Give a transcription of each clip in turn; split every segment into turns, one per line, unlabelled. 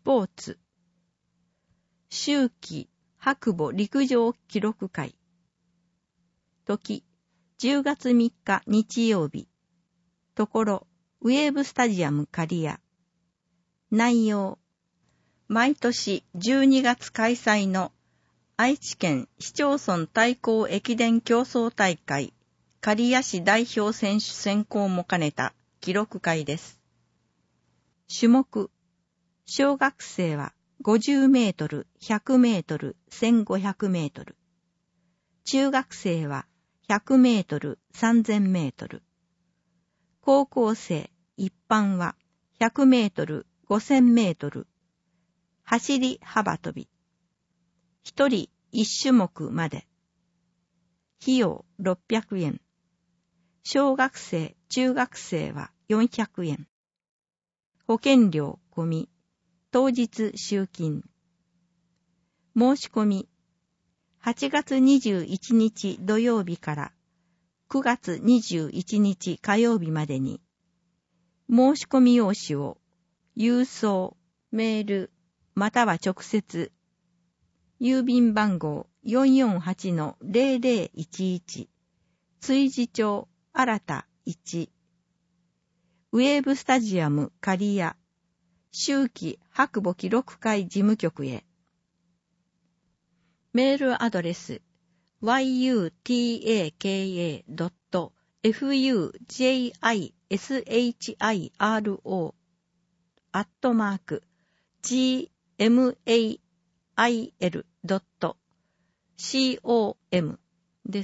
ポーツ、秋季白母陸上記録会。時、10月3日日曜日。ところ、ウェーブスタジアム刈谷。内容、毎年12月開催の愛知県市町村対抗駅伝競争大会刈谷市代表選手選考も兼ねた記録会です。種目、小学生は50メートル、100メートル、1500メートル。中学生は100メートル、3000メートル。高校生、一般は100メートル、5000メートル。走り幅跳び。一人一種目まで。費用600円。小学生、中学生は400円。保険料込み。当日集金。申し込み。8月21日土曜日から9月21日火曜日までに、申し込み用紙を郵送、メール、または直接、郵便番号 448-0011、築地町新田1、ウェーブスタジアム刈谷、秋季白母記録会事務局へ。メールアドレス yutaka.fujishiro@gmail.com です。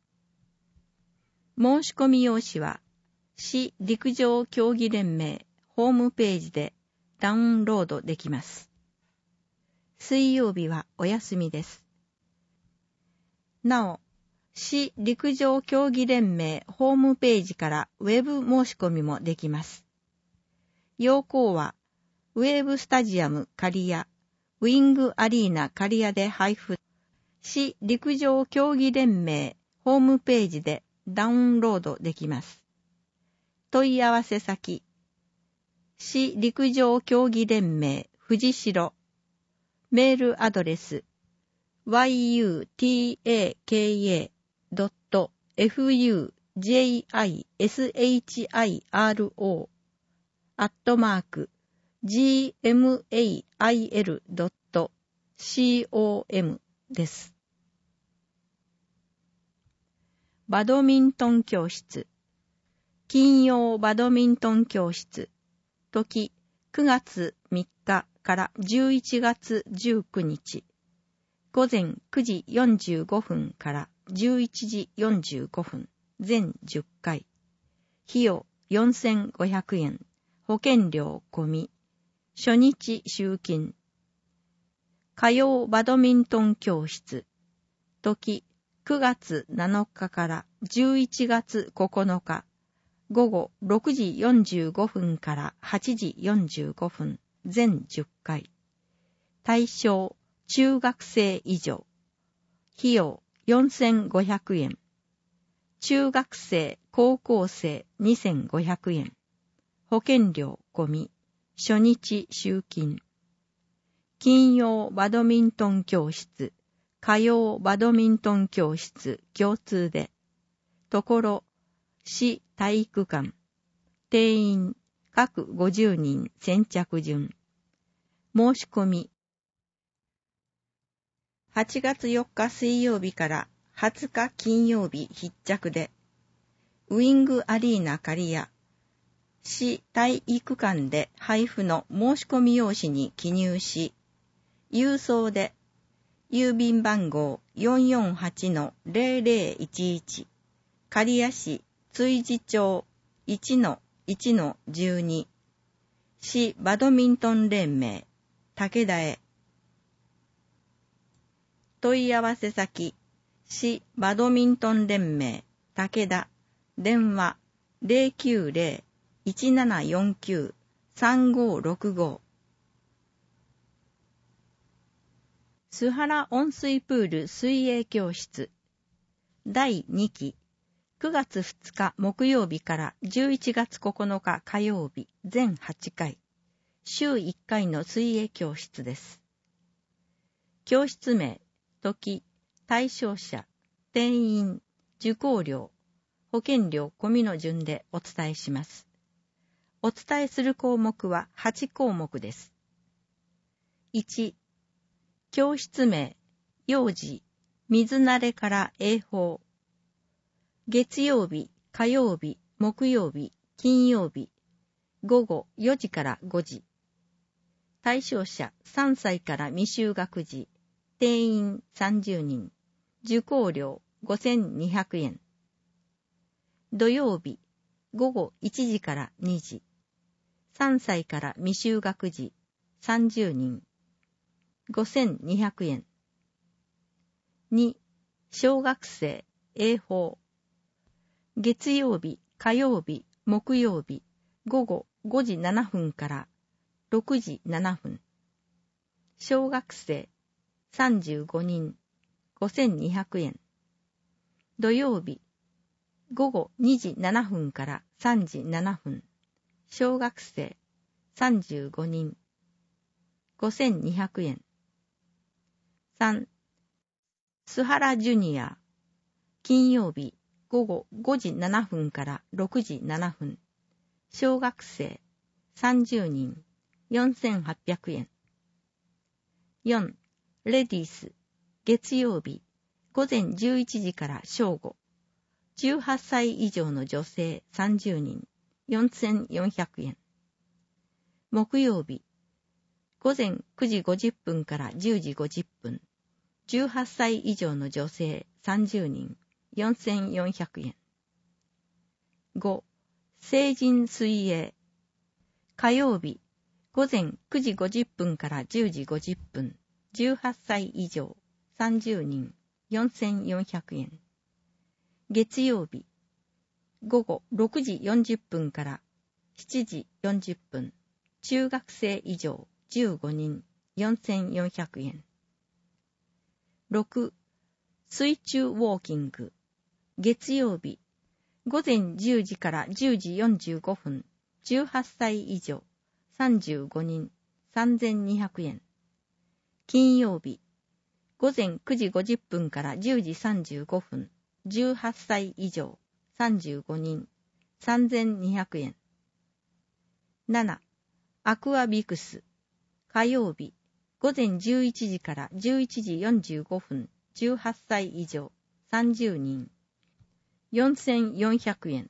申し込み用紙は市陸上競技連盟ホームページでダウンロードできます。水曜日はお休みです。なお、市陸上競技連盟ホームページからウェブ申し込みもできます。要項は、ウェーブスタジアム刈谷、ウィングアリーナ刈谷で配布、市陸上競技連盟ホームページでダウンロードできます。問い合わせ先、市陸上競技連盟藤代、メールアドレス yutaka.fujishiro@gmail.com です。バドミントン教室。金曜バドミントン教室。時、9月3日から11月19日。午前9時45分から11時45分。全10回。費用4500円。保険料込み。初日集金。火曜バドミントン教室。時、9月7日から11月9日。午後6時45分から8時45分。全10回。対象、中学生以上。費用4500円。中学生、高校生2500円。保険料込み。初日集金。金曜バドミントン教室、火曜バドミントン教室共通で、ところ、市体育館、定員、各50人先着順。申し込み。8月4日水曜日から20日金曜日必着で、ウィングアリーナ刈谷、市体育館で配布の申し込み用紙に記入し、郵送で、郵便番号 448-0011、刈谷市築地町 1-1-12、市バドミントン連盟、武田へ。問い合わせ先、市バドミントン連盟、武田、電話 090-1749-3565。須原温水プール水泳教室第2期9月2日木曜日から11月9日火曜日全8回週1回の水泳教室です。教室名、時、対象者、定員、受講料、保険料込みの順でお伝えします。お伝えする項目は8項目です。1、教室名、幼児、水慣れから英法。月曜日、火曜日、木曜日、金曜日、午後4時から5時。対象者3歳から未就学児、定員30人、受講料5200円。土曜日、午後1時から2時。3歳から未就学児、30人、5200円。2、小学生、英法。月曜日、火曜日、木曜日、午後5時7分から6時7分。小学生、35人、5200円。土曜日、午後2時7分から3時7分。小学生、35人、5200円。3、スハラジュニア。金曜日、午後5時7分から6時7分。小学生、30人、4800円。4、レディース。月曜日、午前11時から正午。18歳以上の女性30人、4400円。木曜日、午前9時50分から10時50分。18歳以上の女性30人、4400円。5、成人水泳。火曜日、午前9時50分から10時50分。18歳以上30人、4400円。月曜日、午後6時40分から7時40分。中学生以上15人、4400円。6、水中ウォーキング。月曜日、午前10時から10時45分。18歳以上35人、3200円。金曜日、午前9時50分から10時35分。18歳以上35人、3200円。7、アクアビクス。火曜日、午前11時から11時45分。18歳以上30人、4400円。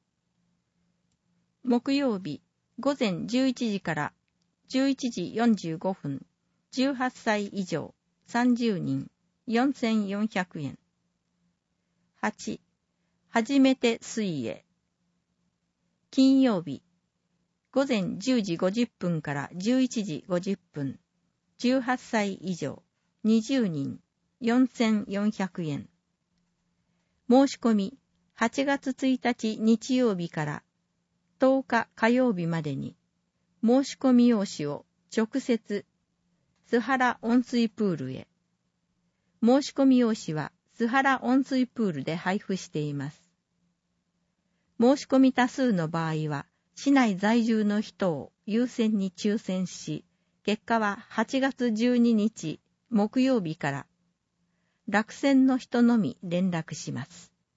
木曜日、午前11時から11時45分。18歳以上30人、4400円。8、初めて水泳。金曜日、午前10時50分から11時50分。18歳以上20人、4400円。申し込み、8月1日日曜日から10日火曜日までに、申し込み用紙を直接、須原温水プールへ。申し込み用紙は須原温水プールで配布しています。申し込み多数の場合は、市内在住の人を優先に抽選し、結果は8月12日木曜日から落選の人のみ連絡します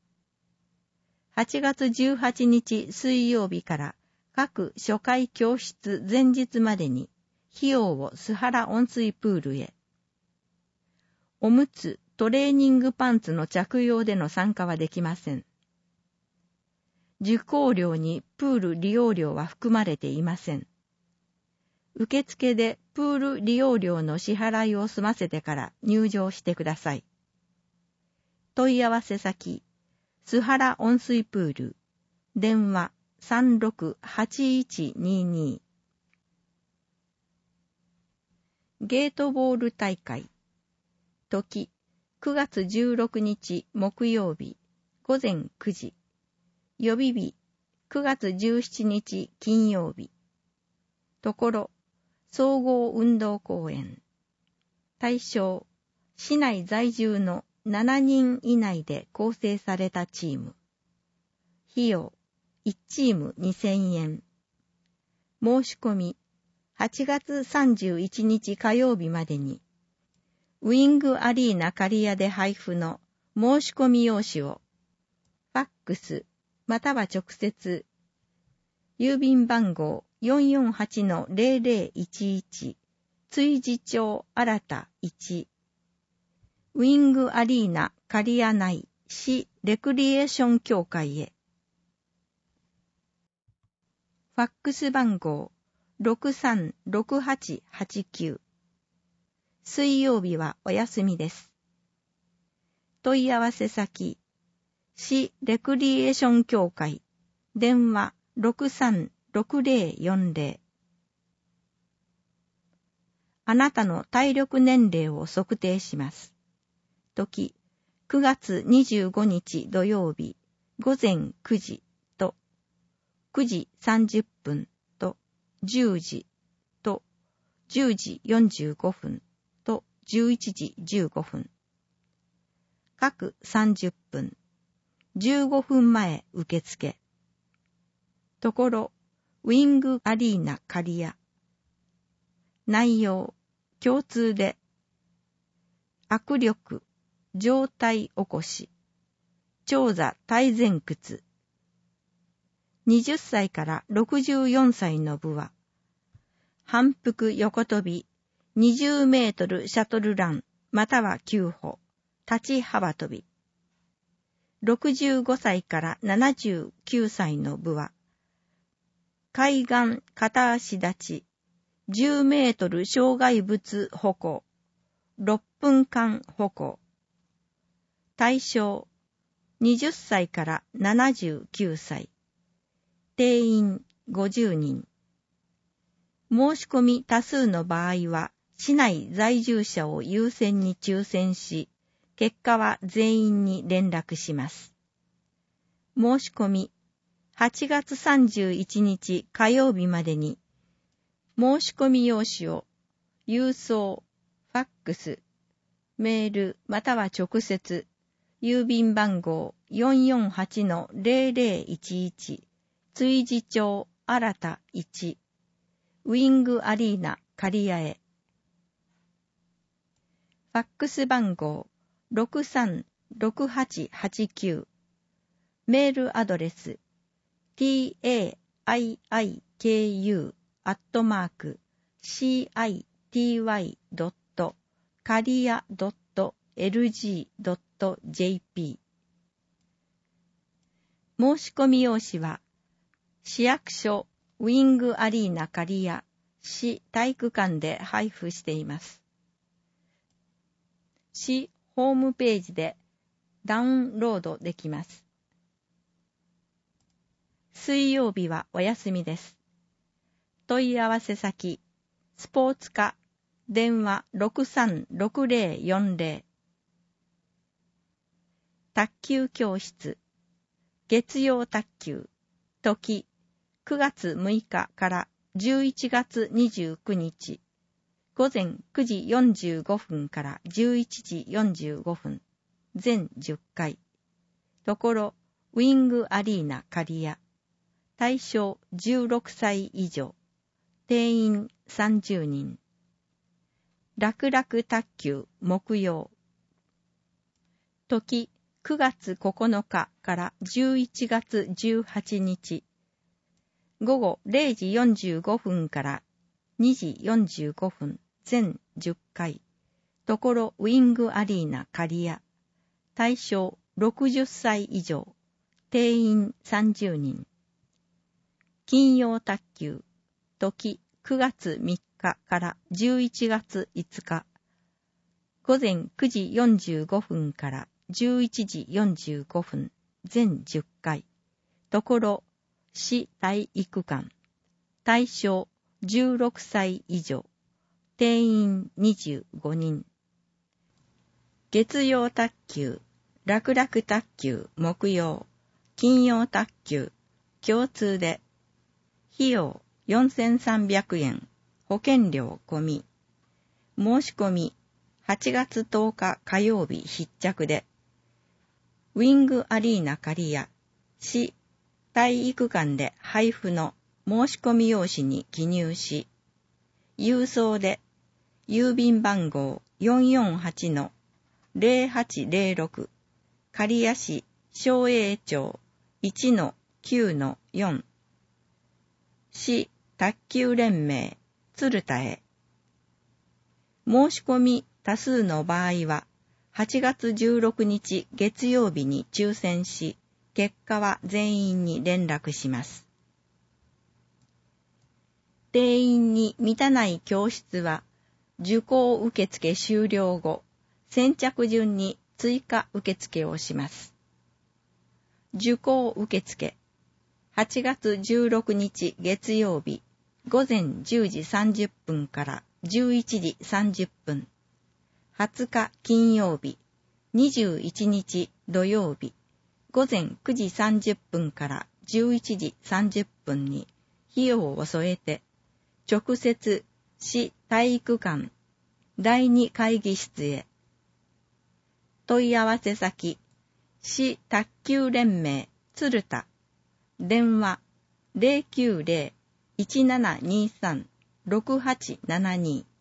。8月18日水曜日から各初回教室前日までに費用を須原温水プールへ。おむつ、トレーニングパンツの着用での参加はできません。受講料にプール利用料は含まれていません。受付でプール利用料の支払いを済ませてから入場してください。問い合わせ先、須原温水プール、電話368122。ゲートボール大会。時、9月16日木曜日、午前9時。予備日、9月17日金曜日。ところ、総合運動公園。対象、市内在住の7人以内で構成されたチーム。費用、1チーム2000円。申し込み、 8月31日火曜日までに、ウィングアリーナ刈谷で配布の申し込み用紙を、ファックスまたは直接、郵便番号 448-0011 追事町新田1、ウィングアリーナ刈谷内市レクリエーション協会へ。ファックス番号 636889。水曜日はお休みです。問い合わせ先、市レクリエーション協会、電話636040。あなたの体力年齢を測定します。時、9月25日土曜日、午前9時と、9時30分と、10時と、10時45分と、11時15分。各30分、15分前受付。ところ、ウィングアリーナ刈谷。内容、共通で、握力、上体起こし、長座体前屈。20歳から64歳の部は、反復横跳び、20メートルシャトルラン、または9歩、立ち幅跳び。65歳から79歳の部は、海岸片足立ち、10メートル障害物歩行、6分間歩行。対象、20歳から79歳。定員50人。申し込み多数の場合は、市内在住者を優先に抽選し、結果は全員に連絡します。申し込み、8月31日火曜日までに、申し込み用紙を、郵送、ファックス、メールまたは直接、郵便番号 448-0011 追事町新田1ウィングアリーナ刈谷へ。ファックス番号 636889 メールアドレス taiiki.city.caria.lg.jp 申し込み用紙は、市役所ウィングアリーナ刈谷市体育館で配布しています。市ホームページでダウンロードできます。水曜日はお休みです。問い合わせ先、スポーツ課、電話636040。卓球教室、月曜卓球、時、9月6日から11月29日、午前9時45分から11時45分、全10回。ところ、ウィングアリーナ刈谷。対象16歳以上。定員30人。楽々卓球木曜。時、9月9日から11月18日。午後0時45分から2時45分、全10回。ところウィングアリーナ刈谷。対象60歳以上。定員30人。金曜卓球。時9月3日から11月5日。午前9時45分から11時45分、全10回。ところ、市体育館。対象16歳以上。定員25人。月曜卓球、楽々卓球木曜、金曜卓球、共通で、費用4300円、保険料込み。申し込み、8月10日火曜日必着で、ウィングアリーナ刈谷、市体育館で配布の申し込み用紙に記入し、 郵送で、郵便番号 448-0806 刈谷市松栄町 1-9-4 市卓球連盟鶴田へ。申し込み多数の場合は8月16日月曜日に抽選し、結果は全員に連絡します。定員に満たない教室は受講受付終了後、先着順に追加受付をします。受講受付、8月16日月曜日、午前10時30分から11時30分。20日金曜日、21日土曜日、午前9時30分から11時30分に費用を添えて、直接市体育館第2会議室へ。問い合わせ先、市卓球連盟鶴田、電話 090-1723-6872